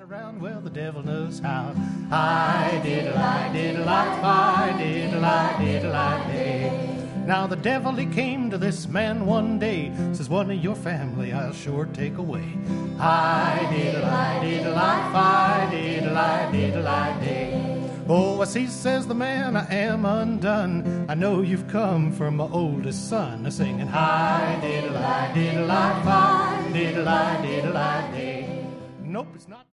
around, well, the devil knows how. I diddle-I, diddle-I, diddle-I, diddle-I, day. Now the devil, he came to this man one day, says, one of your family I'll sure take away. I diddle-I, diddle-I, diddle-I, diddle-I, day. Oh, I see, says the man, I am undone. I know you've come for my oldest son, singing, hi, diddle-I, diddle-I, diddle-I, diddle-I, day. Nope, it's not.